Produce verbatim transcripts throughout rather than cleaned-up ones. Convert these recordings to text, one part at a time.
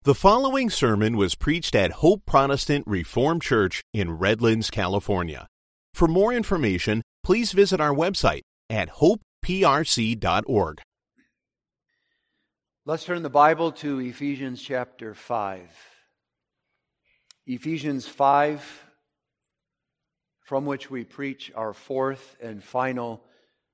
The following sermon was preached at Hope Protestant Reformed Church in Redlands, California. For more information, please visit our website at hope p r c dot org. Let's turn the Bible to Ephesians chapter five. Ephesians five, from which we preach our fourth and final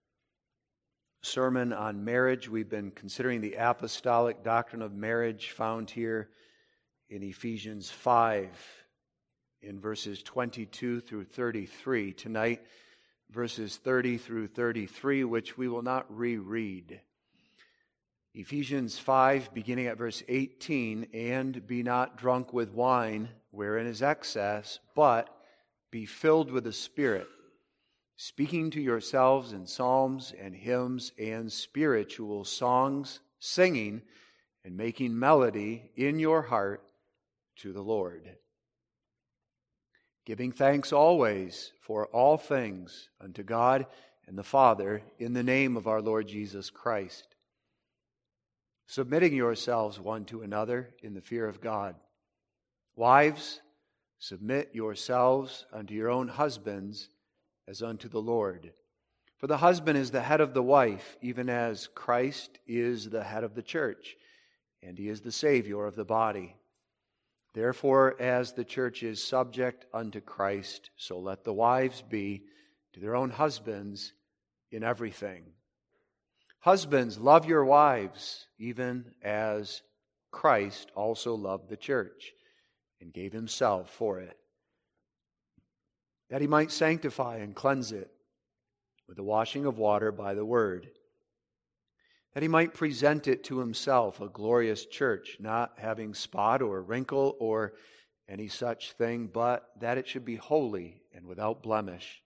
sermon on marriage. We've been considering the apostolic doctrine of marriage found here in Ephesians five in verses twenty-two through thirty-three. Tonight, verses thirty through thirty-three, which we will not reread. Ephesians five, beginning at verse eighteen, "And be not drunk with wine, wherein is excess, but be filled with the Spirit, speaking to yourselves in psalms and hymns and spiritual songs, singing and making melody in your heart to the Lord, giving thanks always for all things unto God and the Father in the name of our Lord Jesus Christ, submitting yourselves one to another in the fear of God. Wives, submit yourselves unto your own husbands as unto the Lord. For the husband is the head of the wife, even as Christ is the head of the church, and he is the Savior of the body. Therefore, as the church is subject unto Christ, so let the wives be to their own husbands in everything. Husbands, love your wives, even as Christ also loved the church, and gave himself for it, that he might sanctify and cleanse it with the washing of water by the word, that he might present it to himself a glorious church, not having spot or wrinkle or any such thing, but that it should be holy and without blemish.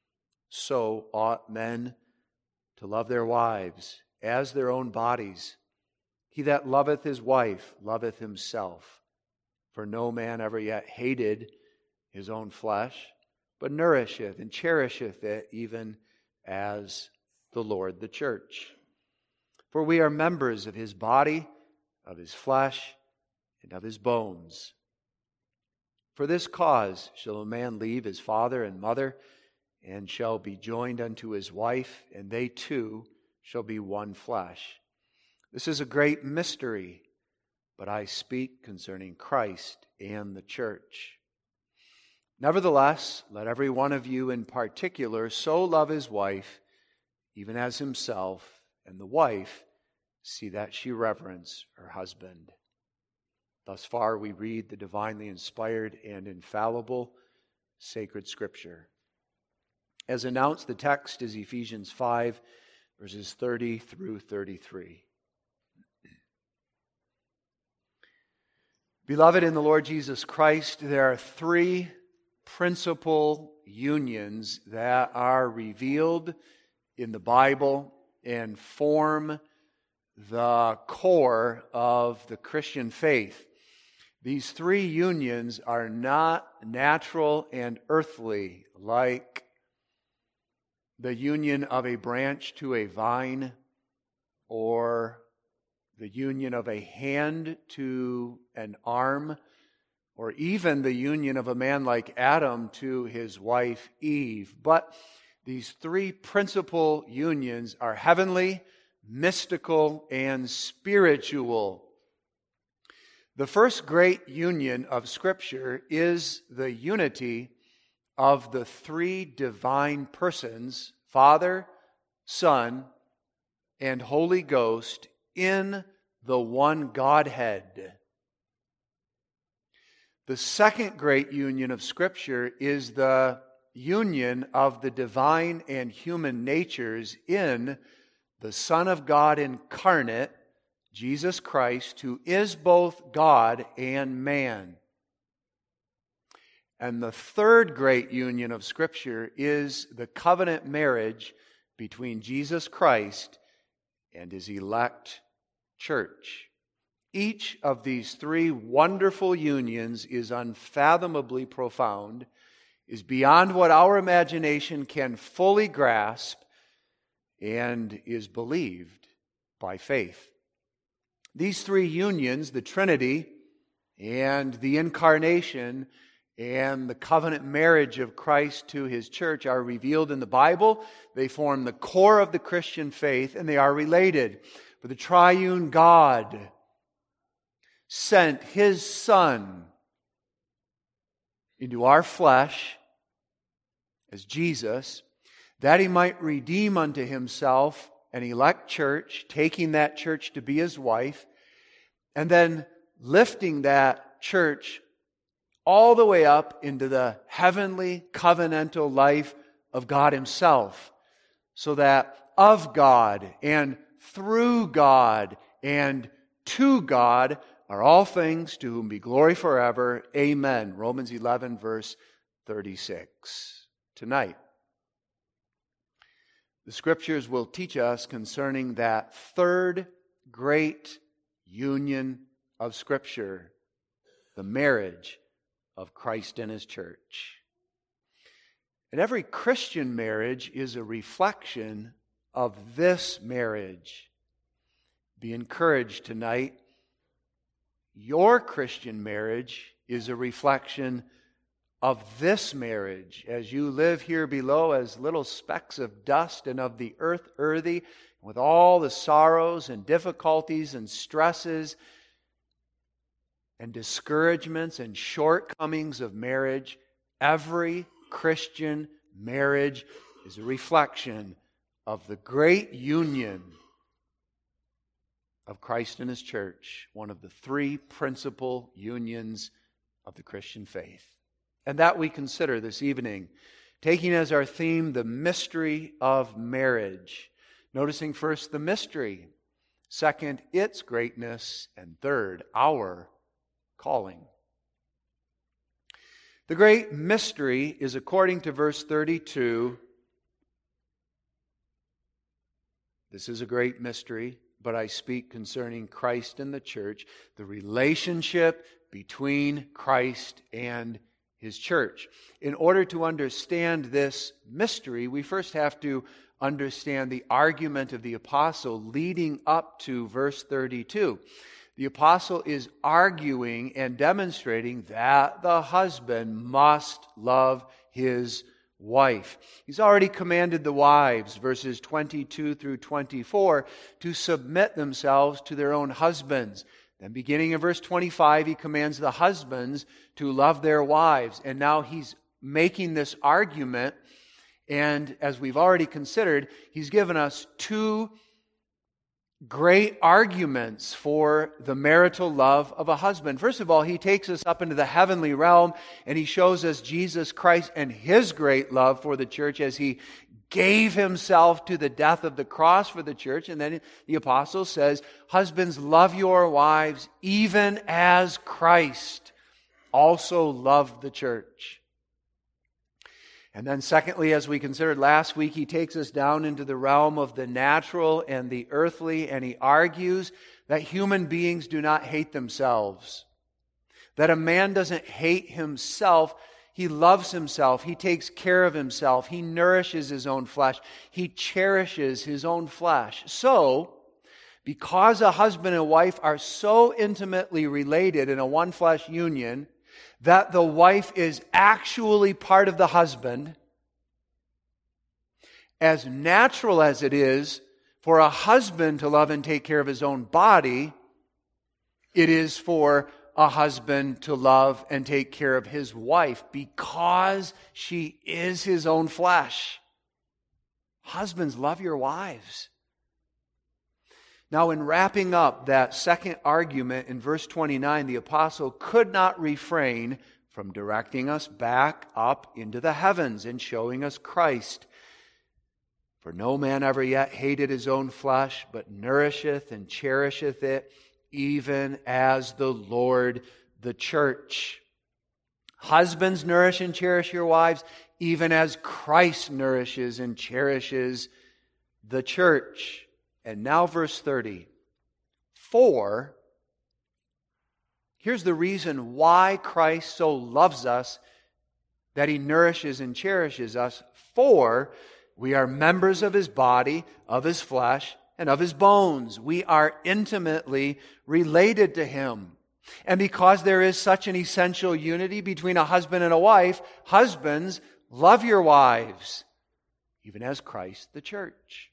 So ought men to love their wives as their own bodies. He that loveth his wife loveth himself. For no man ever yet hated his own flesh, but nourisheth and cherisheth it, even as the Lord the church. For we are members of his body, of his flesh, and of his bones. For this cause shall a man leave his father and mother, and shall be joined unto his wife, and they two shall be one flesh. This is a great mystery, but I speak concerning Christ and the church. Nevertheless, let every one of you in particular so love his wife, even as himself, and the wife see that she reverence her husband." Thus far we read the divinely inspired and infallible sacred Scripture. As announced, the text is Ephesians five, verses thirty through thirty-three. Beloved in the Lord Jesus Christ, there are three principal unions that are revealed in the Bible and form the core of the Christian faith. These three unions are not natural and earthly, like the union of a branch to a vine, or the union of a hand to an arm, or even the union of a man like Adam to his wife Eve. But these three principal unions are heavenly, mystical, and spiritual. The first great union of Scripture is the unity of the three divine persons, Father, Son, and Holy Ghost, in the one Godhead. The second great union of Scripture is the union of the divine and human natures in the Son of God incarnate, Jesus Christ, who is both God and man. And the third great union of Scripture is the covenant marriage between Jesus Christ and his elect church. Each of these three wonderful unions is unfathomably profound, is beyond what our imagination can fully grasp, and is believed by faith. These three unions, the Trinity, and the incarnation and the covenant marriage of Christ to His church are revealed in the Bible. They form the core of the Christian faith, and they are related. For the triune God sent His Son into our flesh as Jesus, that He might redeem unto Himself an elect church, taking that church to be His wife, and then lifting that church all the way up into the heavenly covenantal life of God Himself, so that of God and through God and to God are all things, to whom be glory forever. Amen. Romans eleven, verse thirty-six. Tonight, the Scriptures will teach us concerning that third great union of Scripture, the marriage of Christ and His church. And every Christian marriage is a reflection of this marriage. Be encouraged tonight. Your Christian marriage is a reflection of this marriage. As you live here below as little specks of dust and of the earth earthy, with all the sorrows and difficulties and stresses and discouragements and shortcomings of marriage, every Christian marriage is a reflection of the great union of Christ and His church, one of the three principal unions of the Christian faith. And that we consider this evening, taking as our theme the mystery of marriage. Noticing first the mystery, second its greatness, and third our calling. The great mystery is, according to verse thirty-two, this is a great mystery, but I speak concerning Christ and the church, the relationship between Christ and His church. In order to understand this mystery, we first have to understand the argument of the apostle leading up to verse thirty-two. The apostle is arguing and demonstrating that the husband must love his wife. He's already commanded the wives, verses twenty-two through twenty-four, to submit themselves to their own husbands. Then beginning in verse twenty-five, he commands the husbands to love their wives. And now he's making this argument, and as we've already considered, he's given us two great arguments for the marital love of a husband. First of all, he takes us up into the heavenly realm and he shows us Jesus Christ and His great love for the church as He gave Himself to the death of the cross for the church. And then the apostle says, husbands, love your wives even as Christ also loved the church. And then secondly, as we considered last week, he takes us down into the realm of the natural and the earthly, and he argues that human beings do not hate themselves. That a man doesn't hate himself. He loves himself. He takes care of himself. He nourishes his own flesh. He cherishes his own flesh. So, because a husband and wife are so intimately related in a one-flesh union, that the wife is actually part of the husband, as natural as it is for a husband to love and take care of his own body, it is for a husband to love and take care of his wife because she is his own flesh. Husbands, love your wives. Now, in wrapping up that second argument in verse twenty-nine, the apostle could not refrain from directing us back up into the heavens and showing us Christ. For no man ever yet hated his own flesh, but nourisheth and cherisheth it, even as the Lord the church. Husbands, nourish and cherish your wives, even as Christ nourishes and cherishes the church. And now verse thirty. For, here's the reason why Christ so loves us, that He nourishes and cherishes us. For we are members of His body, of His flesh, and of His bones. We are intimately related to Him. And because there is such an essential unity between a husband and a wife, husbands, love your wives, even as Christ the church.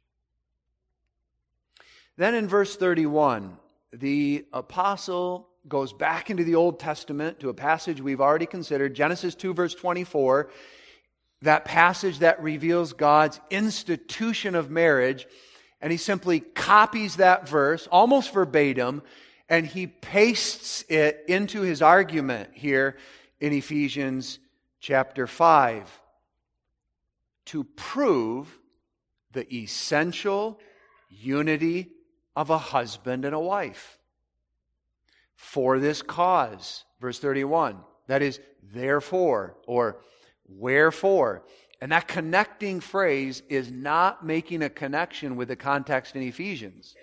Then in verse thirty-one, the apostle goes back into the Old Testament to a passage we've already considered, Genesis two, verse twenty-four, that passage that reveals God's institution of marriage, and he simply copies that verse, almost verbatim, and he pastes it into his argument here in Ephesians chapter five to prove the essential unity of a husband and a wife. For this cause, verse thirty-one, that is, therefore, or wherefore. And that connecting phrase is not making a connection with the context in Ephesians.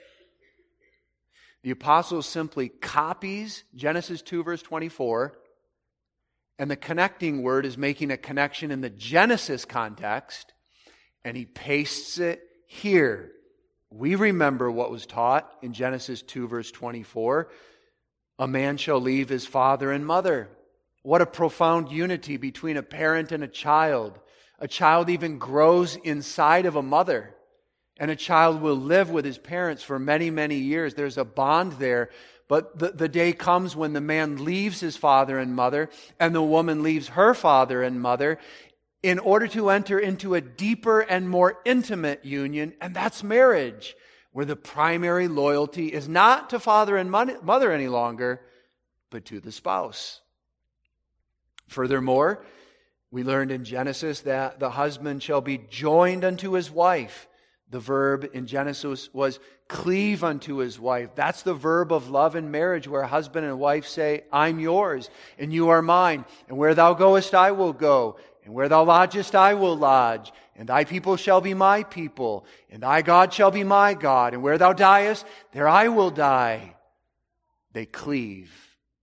The apostle simply copies Genesis two, verse twenty-four, and the connecting word is making a connection in the Genesis context, and he pastes it here. We remember what was taught in Genesis two, verse twenty-four. A man shall leave his father and mother. What a profound unity between a parent and a child. A child even grows inside of a mother. And a child will live with his parents for many, many years. There's a bond there. But the, the day comes when the man leaves his father and mother, and the woman leaves her father and mother, in order to enter into a deeper and more intimate union, and that's marriage, where the primary loyalty is not to father and mother any longer, but to the spouse. Furthermore, we learned in Genesis that the husband shall be joined unto his wife. The verb in Genesis was cleave unto his wife. That's the verb of love in marriage, where husband and wife say, I'm yours and you are mine. And where thou goest, I will go. And where thou lodgest, I will lodge. And thy people shall be my people. And thy God shall be my God. And where thou diest, there I will die. They cleave.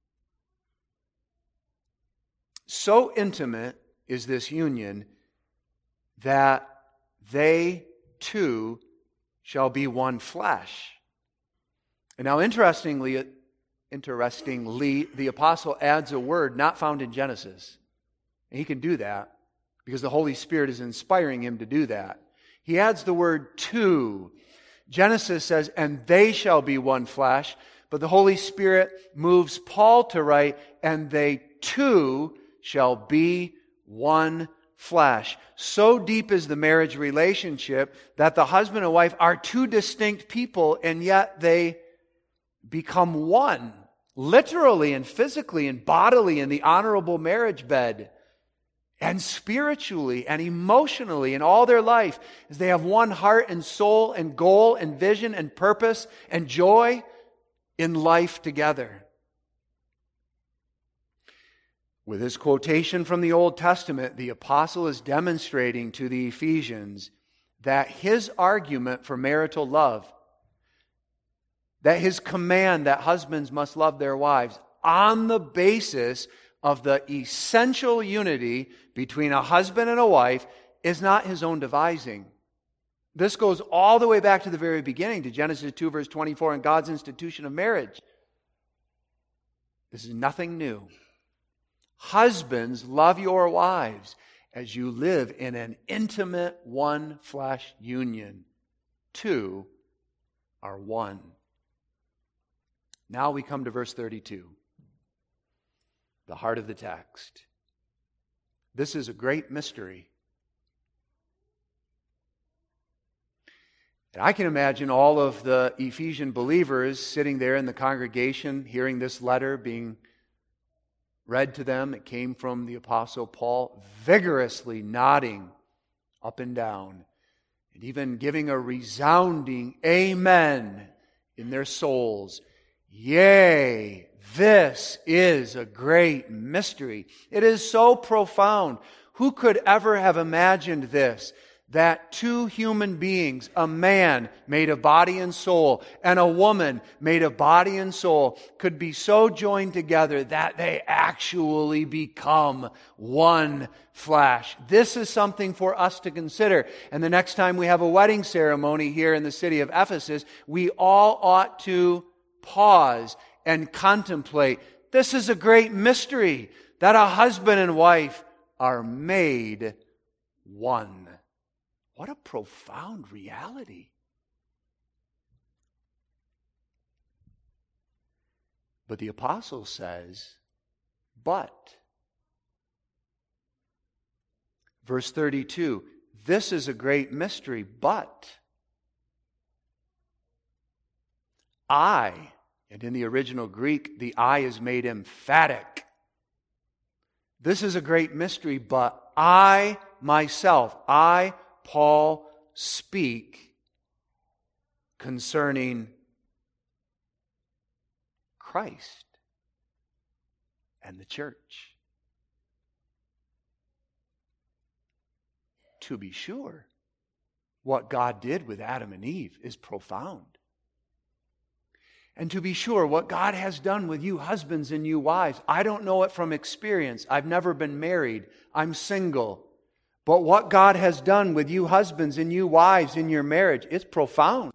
So intimate is this union that they two shall be one flesh. And now interestingly, interestingly, the apostle adds a word not found in Genesis. And he can do that because the Holy Spirit is inspiring him to do that. He adds the word two. Genesis says, and they shall be one flesh. But the Holy Spirit moves Paul to write, and they two shall be one flesh. So deep is the marriage relationship that the husband and wife are two distinct people, and yet they become one, literally and physically and bodily in the honorable marriage bed, and spiritually and emotionally in all their life, as they have one heart and soul and goal and vision and purpose and joy in life together. With this quotation from the Old Testament, the apostle is demonstrating to the Ephesians that his argument for marital love, that his command that husbands must love their wives on the basis of the essential unity between a husband and a wife, is not his own devising. This goes all the way back to the very beginning, to Genesis two, verse twenty-four, and God's institution of marriage. This is nothing new. Husbands, love your wives as you live in an intimate one flesh union. Two are one. Now we come to verse thirty-two, the heart of the text. This is a great mystery. And I can imagine all of the Ephesian believers sitting there in the congregation, hearing this letter being read to them. It came from the Apostle Paul, vigorously nodding up and down, and even giving a resounding amen in their souls. Yea, this is a great mystery. It is so profound. Who could ever have imagined this? That two human beings, a man made of body and soul, and a woman made of body and soul, could be so joined together that they actually become one flesh. This is something for us to consider. And the next time we have a wedding ceremony here in the city of Ephesus, we all ought to pause and contemplate. This is a great mystery, that a husband and wife are made one. What a profound reality. But the apostle says, but. Verse thirty-two, this is a great mystery, but I, and in the original Greek, the I is made emphatic. This is a great mystery, but I myself, I, Paul, speak concerning Christ and the church. To be sure, what God did with Adam and Eve is profound. And to be sure, what God has done with you husbands and you wives, I don't know it from experience. I've never been married. I'm single. But what God has done with you husbands and you wives in your marriage, it's profound.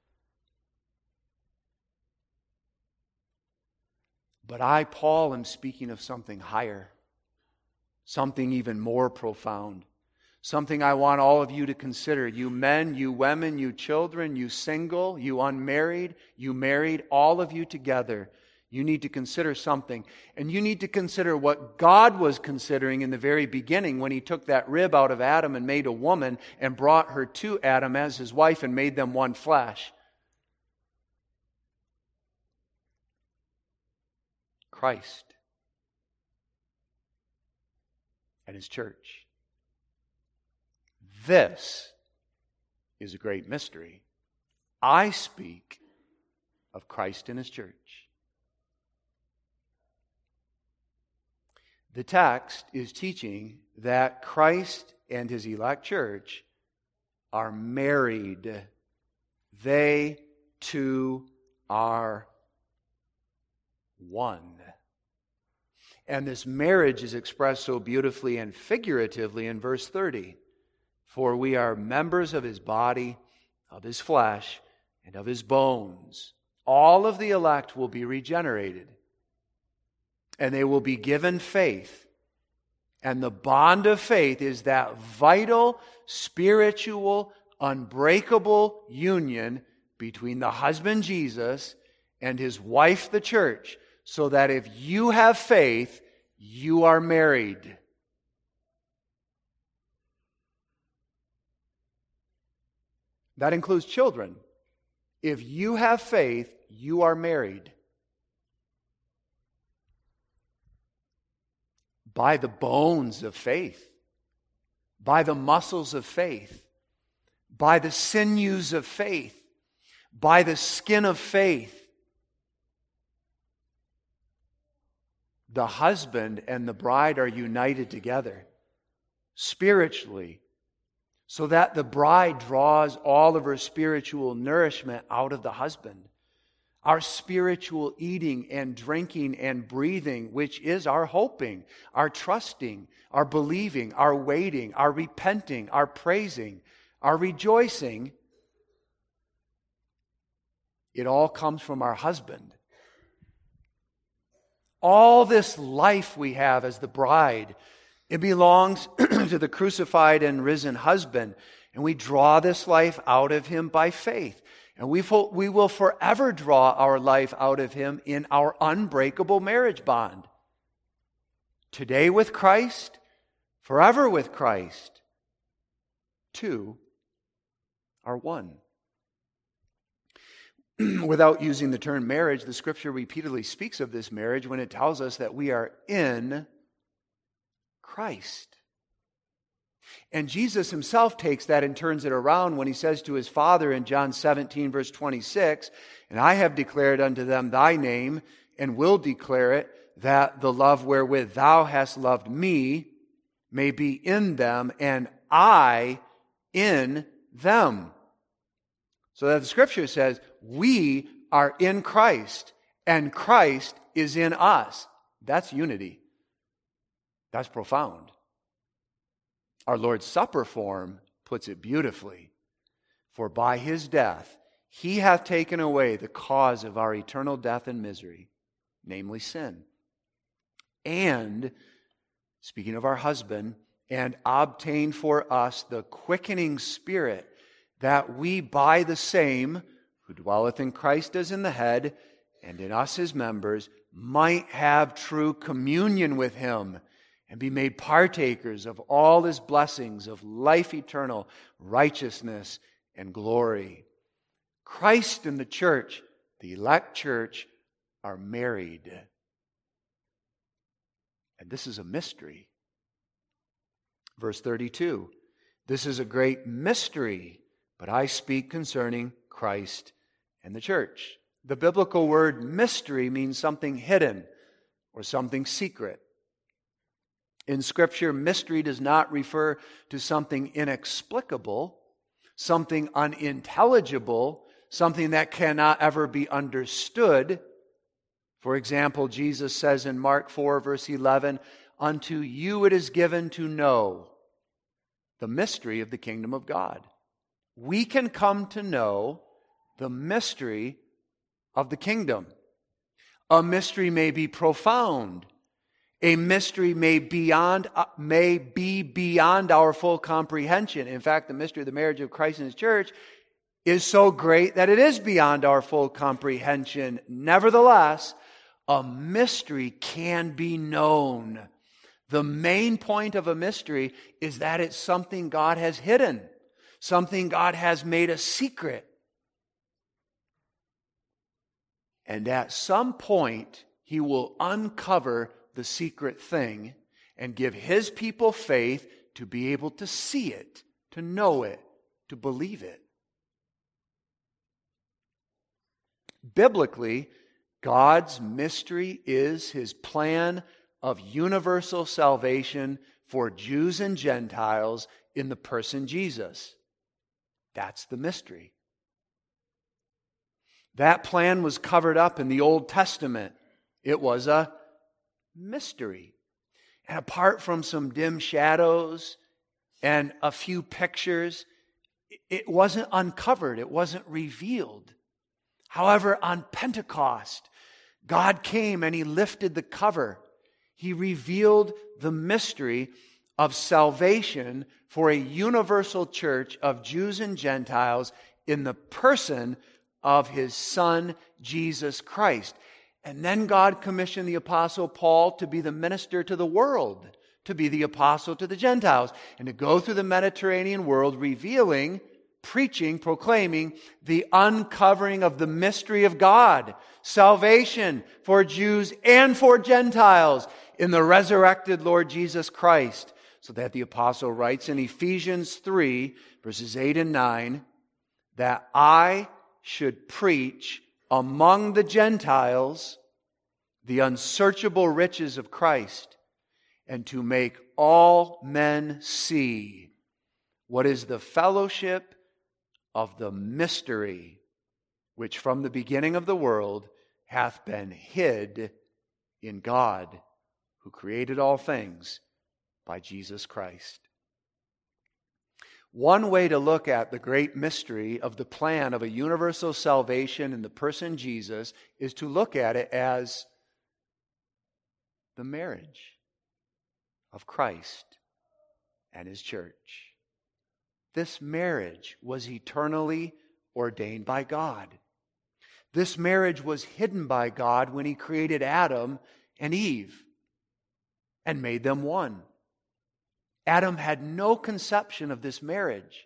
But I, Paul, am speaking of something higher, something even more profound. Something I want all of you to consider. You men, you women, you children, you single, you unmarried, you married, all of you together. You need to consider something. And you need to consider what God was considering in the very beginning when He took that rib out of Adam and made a woman and brought her to Adam as his wife and made them one flesh. Christ and His church. This is a great mystery. I speak of Christ and His church. The text is teaching that Christ and His elect church are married. They two are one. And this marriage is expressed so beautifully and figuratively in verse thirty. For we are members of His body, of His flesh, and of His bones. All of the elect will be regenerated. And they will be given faith. And the bond of faith is that vital, spiritual, unbreakable union between the husband Jesus and his wife the church. So that if you have faith, you are married. That includes children. If you have faith, you are married. By the bones of faith. By the muscles of faith. By the sinews of faith. By the skin of faith. The husband and the bride are united together spiritually, so that the bride draws all of her spiritual nourishment out of the husband. Our spiritual eating and drinking and breathing, which is our hoping, our trusting, our believing, our waiting, our repenting, our praising, our rejoicing, it all comes from our husband. All this life we have as the bride, it belongs to the crucified and risen husband. And we draw this life out of Him by faith. And we we will forever draw our life out of Him in our unbreakable marriage bond. Today with Christ, forever with Christ. Two are one. Without using the term marriage, the Scripture repeatedly speaks of this marriage when it tells us that we are in Christ. And Jesus Himself takes that and turns it around when He says to His Father in John seventeen, verse twenty-six, "And I have declared unto them Thy name, and will declare it, that the love wherewith Thou hast loved me may be in them, and I in them." So that the Scripture says, we are in Christ, and Christ is in us. That's unity. That's profound. Our Lord's Supper form puts it beautifully. For by His death He hath taken away the cause of our eternal death and misery, namely sin. And, speaking of our husband, and obtained for us the quickening Spirit, that we by the same, who dwelleth in Christ as in the head, and in us his members, might have true communion with him, and be made partakers of all his blessings of life eternal, righteousness, and glory. Christ and the church, the elect church, are married. And this is a mystery. Verse thirty-two, this is a great mystery, but I speak concerning Christ and the church. The biblical word mystery means something hidden or something secret. In Scripture, mystery does not refer to something inexplicable, something unintelligible, something that cannot ever be understood. For example, Jesus says in Mark four, verse eleven, unto you it is given to know the mystery of the kingdom of God. We can come to know the mystery of the kingdom. A mystery may be profound. A mystery may beyond may be beyond our full comprehension. In fact, the mystery of the marriage of Christ and His church is so great that it is beyond our full comprehension. Nevertheless, a mystery can be known. The main point of a mystery is that it's something God has hidden, something God has made a secret. And at some point, He will uncover the secret thing and give His people faith to be able to see it, to know it, to believe it. Biblically, God's mystery is His plan of universal salvation for Jews and Gentiles in the person Jesus. That's the mystery. That plan was covered up in the Old Testament. It was a mystery. And apart from some dim shadows and a few pictures, it wasn't uncovered. It wasn't revealed. However, on Pentecost, God came and He lifted the cover. He revealed the mystery of salvation for a universal church of Jews and Gentiles in the person of His Son, Jesus Christ. And then God commissioned the Apostle Paul to be the minister to the world, to be the apostle to the Gentiles, and to go through the Mediterranean world revealing, preaching, proclaiming the uncovering of the mystery of God, salvation for Jews and for Gentiles in the resurrected Lord Jesus Christ. So that the apostle writes in Ephesians three, verses eight and nine, that I should preach among the Gentiles the unsearchable riches of Christ, and to make all men see what is the fellowship of the mystery which from the beginning of the world hath been hid in God, who created all things by Jesus Christ. One way to look at the great mystery of the plan of a universal salvation in the person Jesus is to look at it as the marriage of Christ and His church. This marriage was eternally ordained by God. This marriage was hidden by God when He created Adam and Eve and made them one. Adam had no conception of this marriage.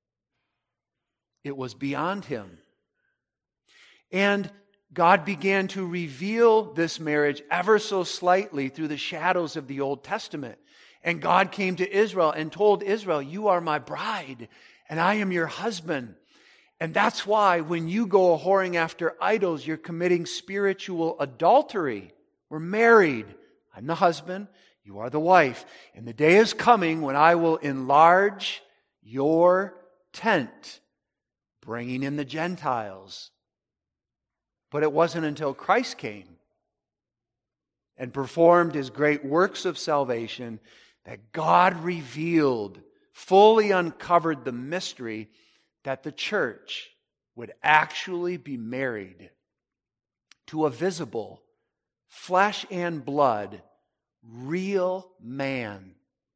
It was beyond him. And God began to reveal this marriage ever so slightly through the shadows of the Old Testament. And God came to Israel and told Israel, you are my bride, and I am your husband. And that's why when you go whoring after idols, you're committing spiritual adultery. We're married. I'm the husband. You are the wife. And the day is coming when I will enlarge your tent, bringing in the Gentiles. But it wasn't until Christ came and performed His great works of salvation that God revealed, fully uncovered the mystery that the church would actually be married to a visible, flesh and blood, real man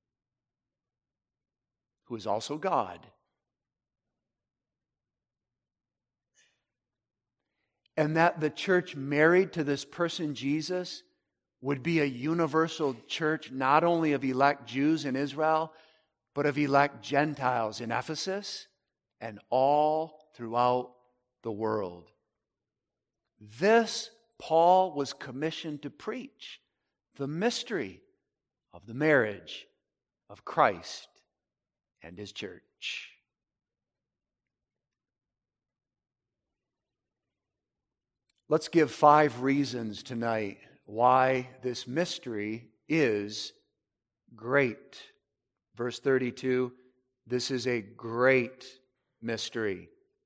who is also God. And that the church married to this person, Jesus, would be a universal church, not only of elect Jews in Israel, but of elect Gentiles in Ephesus and all throughout the world. This Paul was commissioned to preach, the mystery of the marriage of Christ and His church. Let's give five reasons tonight why this mystery is great. Verse thirty-two, this is a great mystery.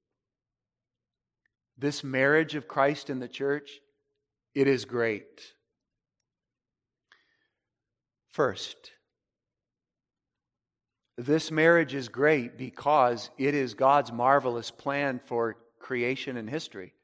This marriage of Christ and the church, it is great. First, this marriage is great because it is God's marvelous plan for creation and history.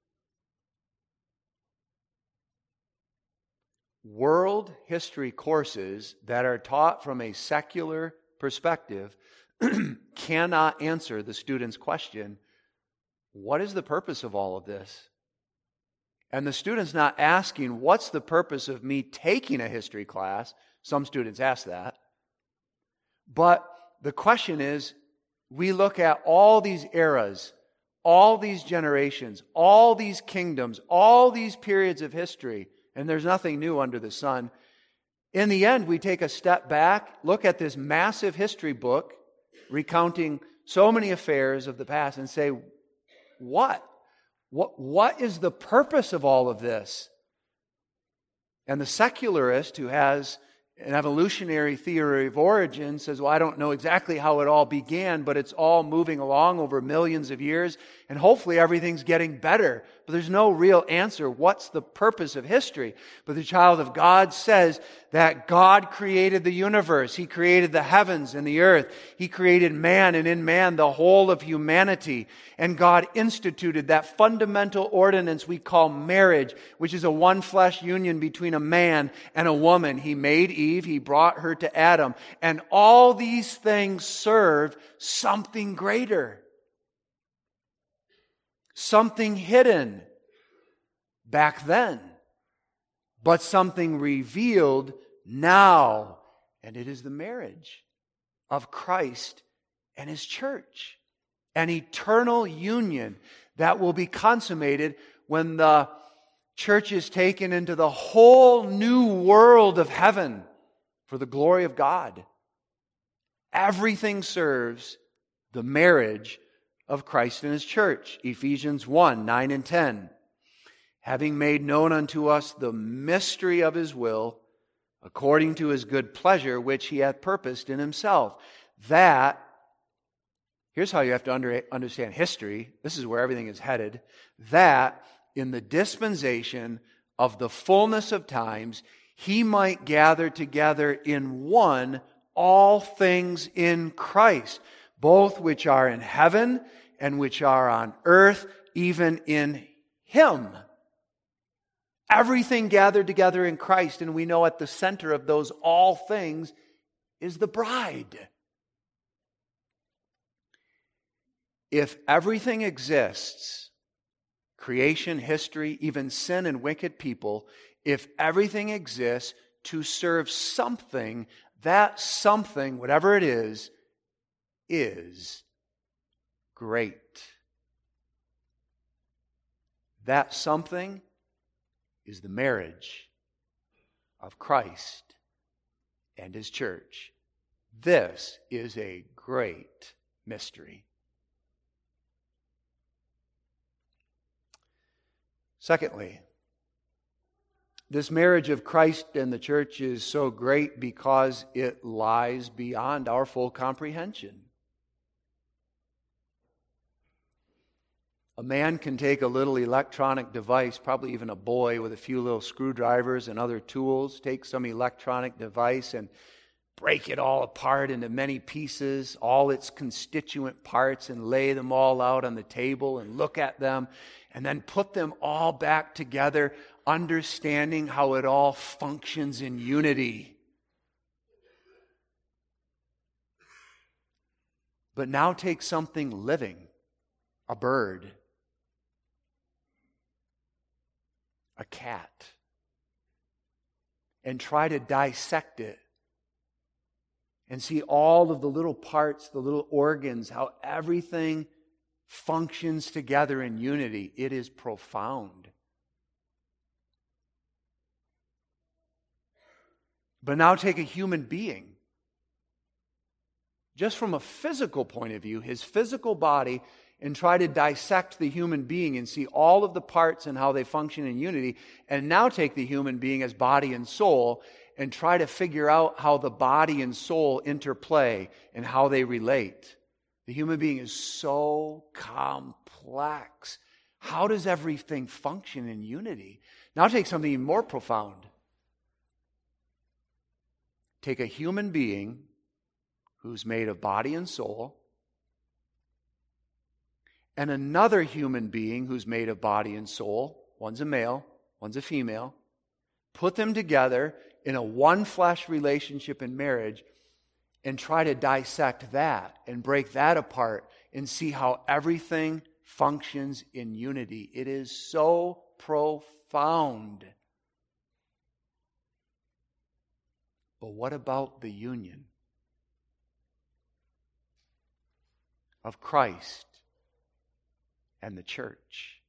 World history courses that are taught from a secular perspective cannot answer the student's question, what is the purpose of all of this? And the student's not asking, what's the purpose of me taking a history class? Some students ask that. But the question is, we look at all these eras, all these generations, all these kingdoms, all these periods of history, and there's nothing new under the sun. In the end, we take a step back, look at this massive history book, recounting so many affairs of the past, and say, what? What, what is the purpose of all of this? And the secularist who has an evolutionary theory of origin says, well, I don't know exactly how it all began, but it's all moving along over millions of years, and hopefully everything's getting better. But there's no real answer. What's the purpose of history? But the child of God says that God created the universe. He created the heavens and the earth. He created man, and in man the whole of humanity. And God instituted that fundamental ordinance we call marriage, which is a one-flesh union between a man and a woman. He made Eve. He brought her to Adam. And all these things serve something greater. Something hidden back then, but something revealed now. And it is the marriage of Christ and His church. An eternal union that will be consummated when the church is taken into the whole new world of heaven for the glory of God. Everything serves the marriage of Christ and His church. Ephesians one, nine and ten. Having made known unto us the mystery of His will, according to His good pleasure, which He hath purposed in Himself. That, here's how you have to under, understand history. This is where everything is headed. That in the dispensation of the fullness of times, He might gather together in one all things in Christ, both which are in heaven and which are on earth, even in Him. Everything gathered together in Christ, and we know at the center of those all things is the bride. If everything exists, creation, history, even sin and wicked people, if everything exists to serve something, that something, whatever it is, is great. That something is the marriage of Christ and His church. This is a great mystery. Secondly, this marriage of Christ and the church is so great because it lies beyond our full comprehension. A man can take a little electronic device, probably even a boy with a few little screwdrivers and other tools, take some electronic device and break it all apart into many pieces, all its constituent parts, and lay them all out on the table and look at them, and then put them all back together, understanding how it all functions in unity. But now take something living, a bird, a cat, and try to dissect it and see all of the little parts, the little organs, how everything functions together in unity. It is profound. But now take a human being. Just from a physical point of view, his physical body, and try to dissect the human being and see all of the parts and how they function in unity. And now take the human being as body and soul and try to figure out how the body and soul interplay and how they relate. The human being is so complex. How does everything function in unity? Now take something even more profound. Take a human being who's made of body and soul, and another human being who's made of body and soul. One's a male, one's a female. Put them together in a one flesh relationship in marriage and try to dissect that and break that apart and see how everything functions in unity. It is so profound. But what about the union of Christ and the church?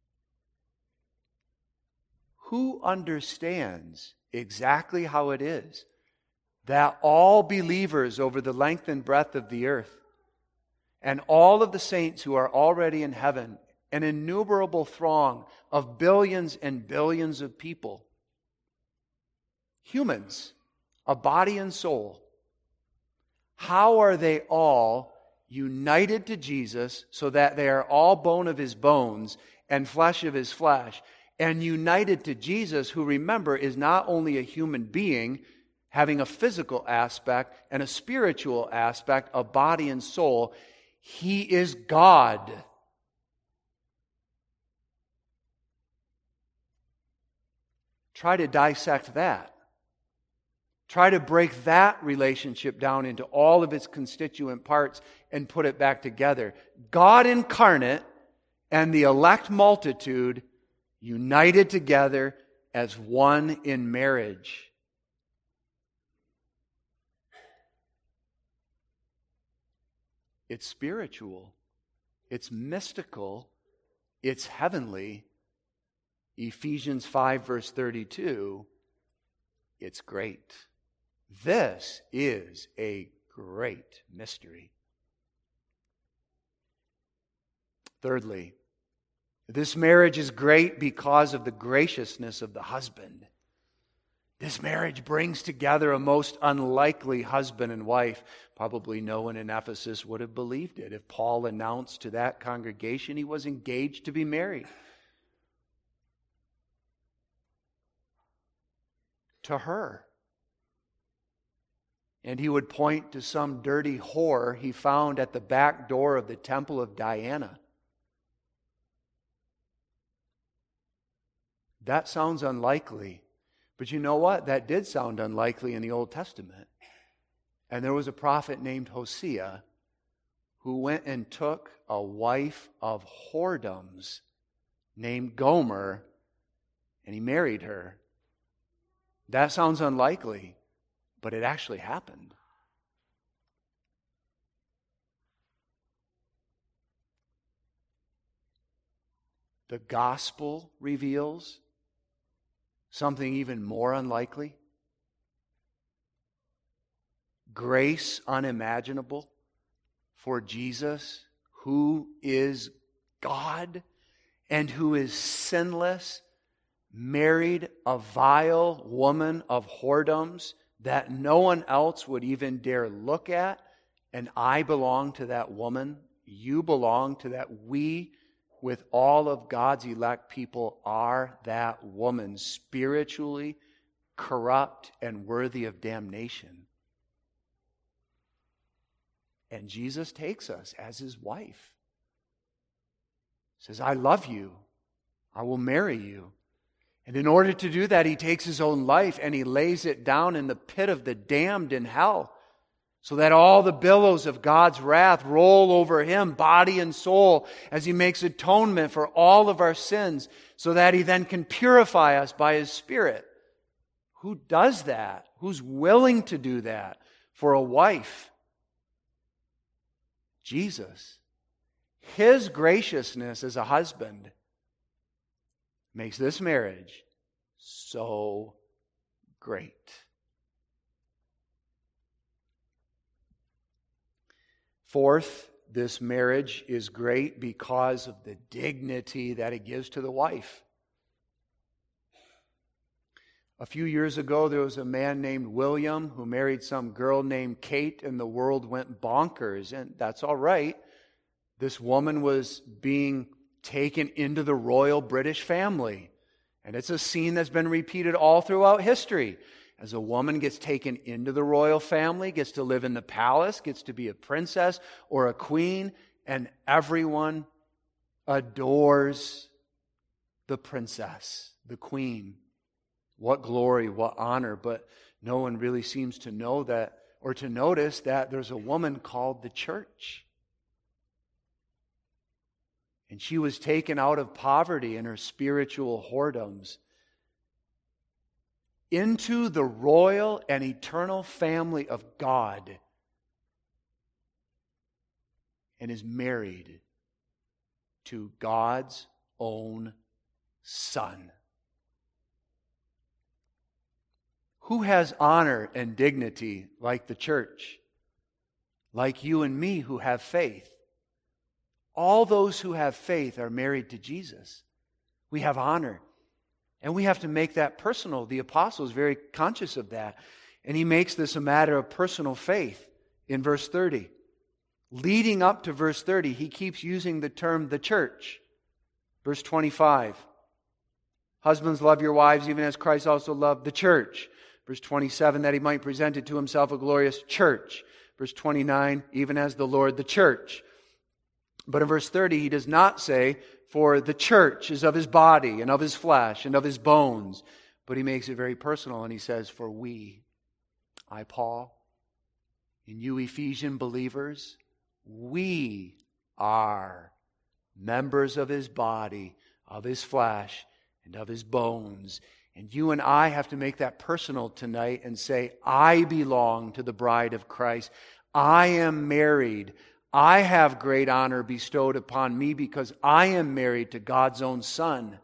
Who understands exactly how it is that all believers over the length and breadth of the earth, and all of the saints who are already in heaven, an innumerable throng of billions and billions of people, humans, a body and soul, how are they all united to Jesus so that they are all bone of his bones and flesh of his flesh, and united to Jesus, who, remember, is not only a human being having a physical aspect and a spiritual aspect of body and soul, he is God. Try to dissect that. Try to break that relationship down into all of its constituent parts and put it back together. God incarnate and the elect multitude united together as one in marriage. It's spiritual. It's mystical. It's heavenly. Ephesians five verse thirty-two. It's great. This is a great mystery. Thirdly, this marriage is great because of the graciousness of the husband. This marriage brings together a most unlikely husband and wife. Probably no one in Ephesus would have believed it if Paul announced to that congregation he was engaged to be married. To her. And he would point to some dirty whore he found at the back door of the temple of Diana. That sounds unlikely. But you know what? That did sound unlikely in the Old Testament. And there was a prophet named Hosea who went and took a wife of whoredoms named Gomer, and he married her. That sounds unlikely, but it actually happened. The gospel reveals something even more unlikely. Grace unimaginable for Jesus, who is God and who is sinless, married a vile woman of whoredoms that no one else would even dare look at. And I belong to that woman. You belong to that. We, with all of God's elect people, are that woman, spiritually corrupt and worthy of damnation. And Jesus takes us as his wife. He says, I love you. I will marry you. And in order to do that, he takes his own life and he lays it down in the pit of the damned in hell, so that all the billows of God's wrath roll over him, body and soul, as he makes atonement for all of our sins, so that he then can purify us by his Spirit. Who does that? Who's willing to do that for a wife? Jesus. His graciousness as a husband makes this marriage so great. Fourth, this marriage is great because of the dignity that it gives to the wife. A few years ago, there was a man named William who married some girl named Kate, and the world went bonkers. And that's all right. This woman was being taken into the royal British family. And it's a scene that's been repeated all throughout history. As a woman gets taken into the royal family, gets to live in the palace, gets to be a princess or a queen, and everyone adores the princess, the queen. What glory, what honor, but no one really seems to know that or to notice that there's a woman called the church. And she was taken out of poverty and her spiritual whoredoms into the royal and eternal family of God, and is married to God's own Son. Who has honor and dignity like the church? Like you and me who have faith. All those who have faith are married to Jesus. We have honor. And we have to make that personal. The apostle is very conscious of that. And he makes this a matter of personal faith in verse thirty. Leading up to verse thirty, he keeps using the term the church. Verse twenty-five. Husbands, love your wives even as Christ also loved the church. Verse twenty-seven, that he might present it to himself a glorious church. Verse twenty-nine, even as the Lord the church. But in verse thirty, he does not say, for the church is of his body and of his flesh and of his bones. But he makes it very personal and he says, for we, I, Paul, and you Ephesian believers, we are members of his body, of his flesh, and of his bones. And you and I have to make that personal tonight and say, I belong to the bride of Christ. I am married. I have great honor bestowed upon me because I am married to God's own Son.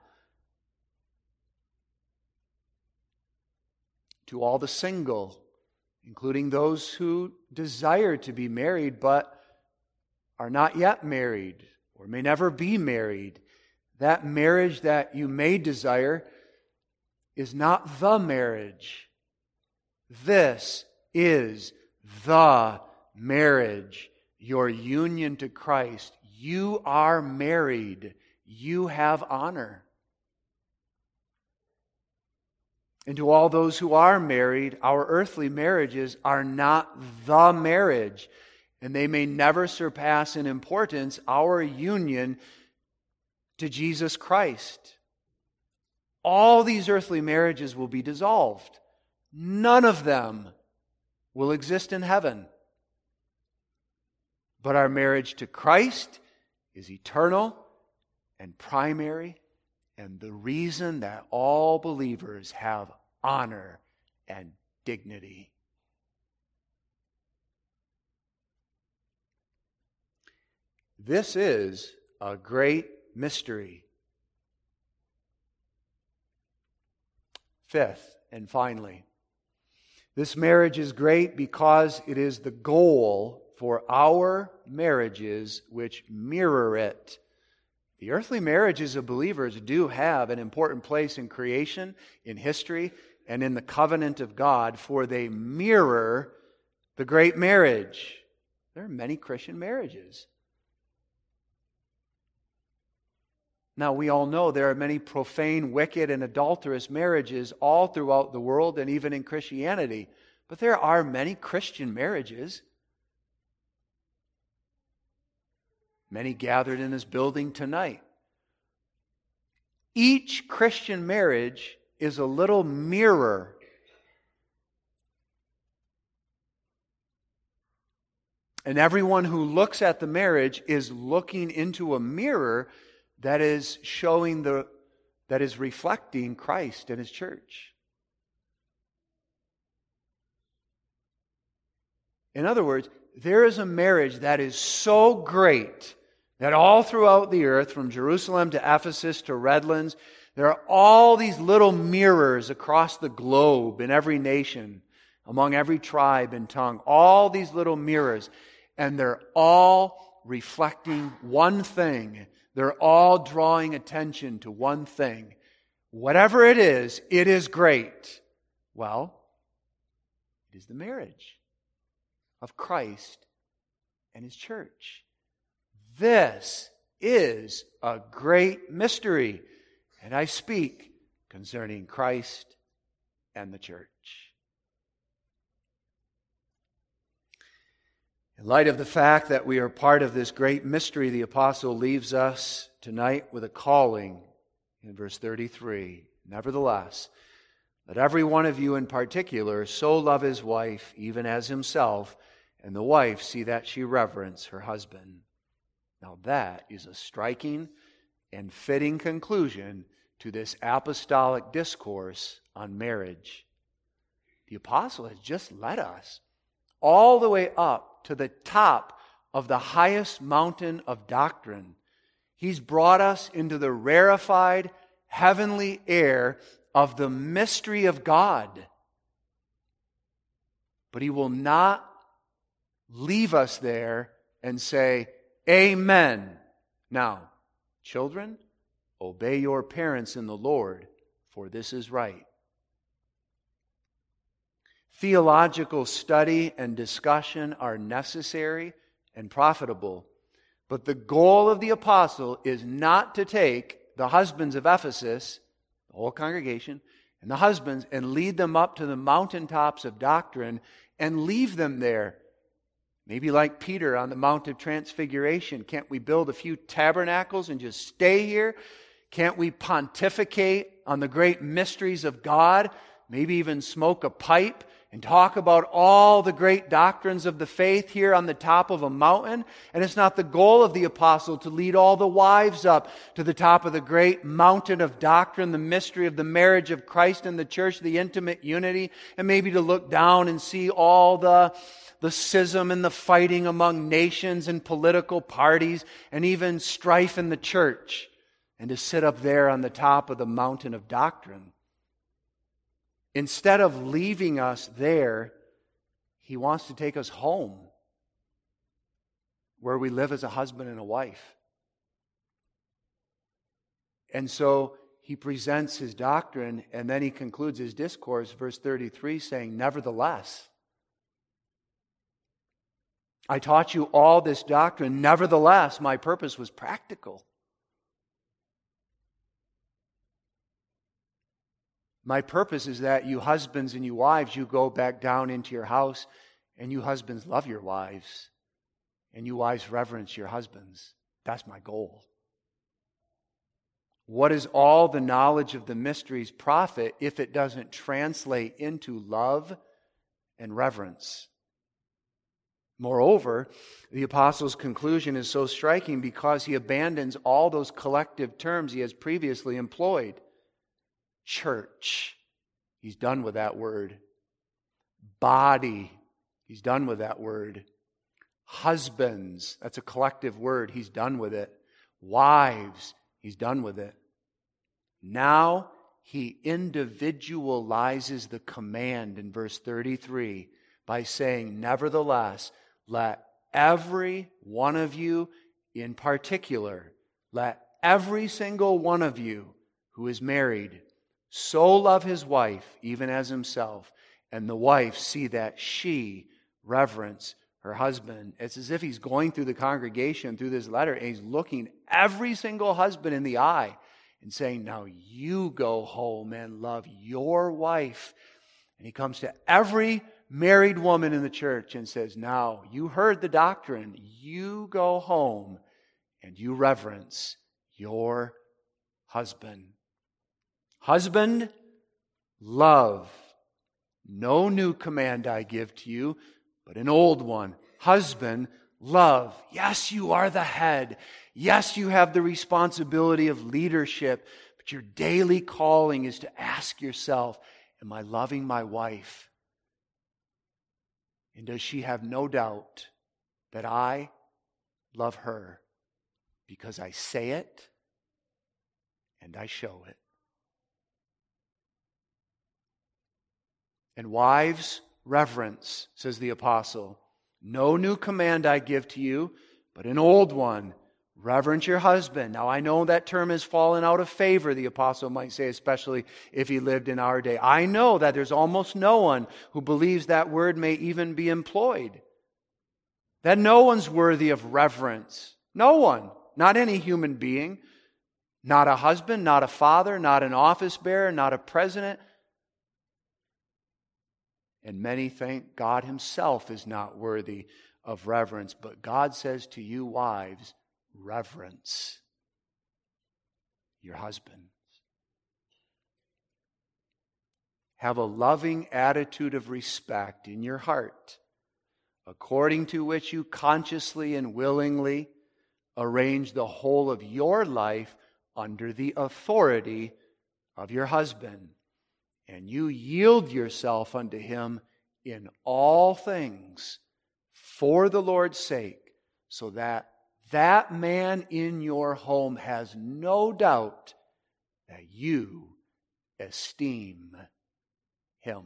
To all the single, including those who desire to be married but are not yet married or may never be married, that marriage that you may desire is not the marriage. This is the marriage. Your union to Christ. You are married. You have honor. And to all those who are married, our earthly marriages are not the marriage. And they may never surpass in importance our union to Jesus Christ. All these earthly marriages will be dissolved. None of them will exist in heaven. But our marriage to Christ is eternal and primary, and the reason that all believers have honor and dignity. This is a great mystery. Fifth, and finally, this marriage is great because it is the goal for our marriages which mirror it. The earthly marriages of believers do have an important place in creation, in history, and in the covenant of God, for they mirror the great marriage. There are many Christian marriages. Now, we all know there are many profane, wicked, and adulterous marriages all throughout the world and even in Christianity. But there are many Christian marriages. many gathered in this building tonight. Each Christian marriage is a little mirror. And everyone who looks at the marriage is looking into a mirror that is showing the, that is reflecting Christ and His church. In other words, there is a marriage that is so great that all throughout the earth, from Jerusalem to Ephesus to Redlands, there are all these little mirrors across the globe in every nation, among every tribe and tongue, all these little mirrors. And they're all reflecting one thing. They're all drawing attention to one thing. Whatever it is, it is great. Well, it is the marriage of Christ and His church. This is a great mystery, and I speak concerning Christ and the church. In light of the fact that we are part of this great mystery, the apostle leaves us tonight with a calling in verse thirty-three. Nevertheless, let every one of you in particular so love his wife, even as himself, and the wife see that she reverence her husband. Now that is a striking and fitting conclusion to this apostolic discourse on marriage. The apostle has just led us all the way up to the top of the highest mountain of doctrine. He's brought us into the rarefied heavenly air of the mystery of God. But He will not leave us there and say, Amen. Now, children, obey your parents in the Lord, for this is right. Theological study and discussion are necessary and profitable, but the goal of the apostle is not to take the husbands of Ephesus, the whole congregation, and the husbands and lead them up to the mountaintops of doctrine and leave them there. Maybe like Peter on the Mount of Transfiguration. Can't we build a few tabernacles and just stay here? Can't we pontificate on the great mysteries of God? Maybe even smoke a pipe and talk about all the great doctrines of the faith here on the top of a mountain. And it's not the goal of the apostle to lead all the wives up to the top of the great mountain of doctrine, the mystery of the marriage of Christ and the church, the intimate unity, and maybe to look down and see all the the schism and the fighting among nations and political parties and even strife in the church, and to sit up there on the top of the mountain of doctrine. Instead of leaving us there, He wants to take us home, where we live as a husband and a wife. And so He presents His doctrine, and then He concludes His discourse, verse thirty-three, saying, Nevertheless, I taught you all this doctrine. Nevertheless, my purpose was practical. My purpose is that you husbands and you wives, you go back down into your house, and you husbands love your wives, and you wives reverence your husbands. That's my goal. What is all the knowledge of the mysteries profit if it doesn't translate into love and reverence? Moreover, the apostle's conclusion is so striking because he abandons all those collective terms he has previously employed. Church, he's done with that word. Body, he's done with that word. Husbands, that's a collective word, he's done with it. Wives, he's done with it. Now he individualizes the command in verse thirty-three by saying, Nevertheless, let every one of you in particular, let every single one of you who is married so love his wife, even as himself, and the wife see that she reverence her husband. It's as if he's going through the congregation through this letter, and he's looking every single husband in the eye and saying, now you go home and love your wife. And he comes to every married woman in the church and says, now you heard the doctrine, you go home and you reverence your husband. Husband, love. No new command I give to you, but an old one. Husband, love. Yes, you are the head. Yes, you have the responsibility of leadership, but your daily calling is to ask yourself, am I loving my wife? And does she have no doubt that I love her because I say it and I show it? And wives, reverence, says the apostle. No new command I give to you, but an old one. Reverence your husband. Now I know that term has fallen out of favor, the apostle might say, especially if he lived in our day. I know that there's almost no one who believes that word may even be employed. That no one's worthy of reverence. No one. Not any human being. Not a husband, not a father, not an office bearer, not a president. And many think God himself is not worthy of reverence. But God says to you, wives, reverence your husbands. Have a loving attitude of respect in your heart, according to which you consciously and willingly arrange the whole of your life under the authority of your husband. And you yield yourself unto him in all things for the Lord's sake, so that that man in your home has no doubt that you esteem him.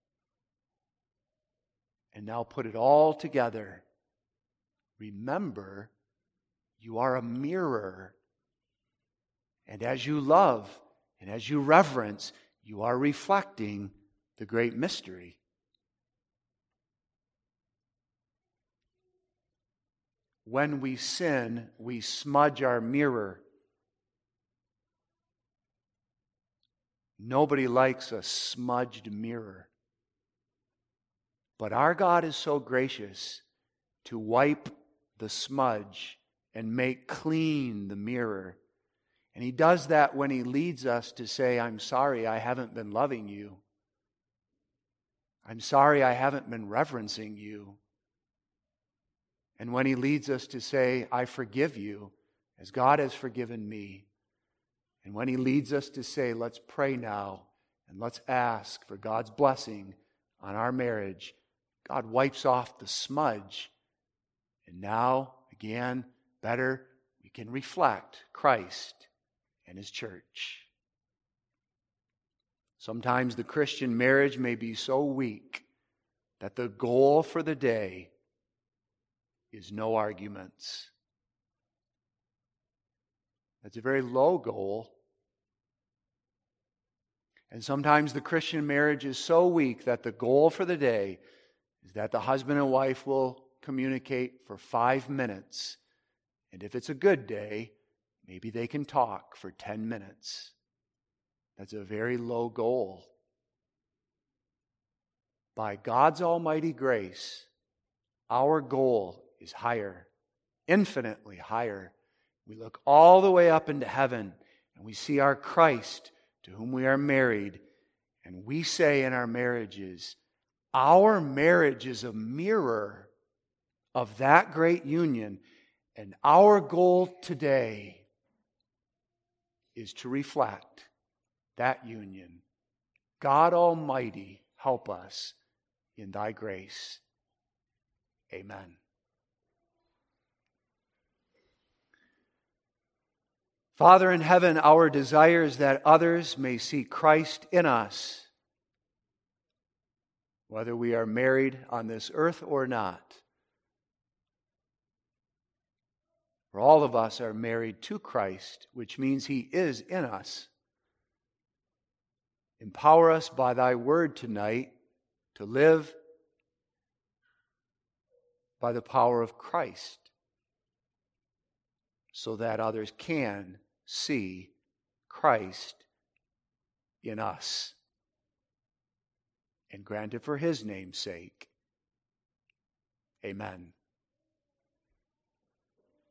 And now put it all together. Remember, you are a mirror. And as you love and as you reverence, you are reflecting the great mystery. When we sin, we smudge our mirror. Nobody likes a smudged mirror. But our God is so gracious to wipe the smudge and make clean the mirror. And he does that when he leads us to say, I'm sorry I haven't been loving you. I'm sorry I haven't been reverencing you. And when he leads us to say, I forgive you as God has forgiven me. And when he leads us to say, let's pray now and let's ask for God's blessing on our marriage, God wipes off the smudge. And now, again, better, we can reflect Christ and his church. Sometimes the Christian marriage may be so weak that the goal for the day is no arguments. That's a very low goal. And sometimes the Christian marriage is so weak that the goal for the day is that the husband and wife will communicate for five minutes. And if it's a good day, maybe they can talk for ten minutes. That's a very low goal. By God's almighty grace, our goal is higher, infinitely higher. We look all the way up into heaven and we see our Christ to whom we are married. And we say in our marriages, our marriage is a mirror of that great union. And our goal today is to reflect that union. God Almighty, help us in thy grace. Amen. Father in heaven, our desire is that others may see Christ in us, whether we are married on this earth or not. For all of us are married to Christ, which means he is in us. Empower us by thy word tonight to live by the power of Christ, so that others can see Christ in us. And grant it for his name's sake. Amen.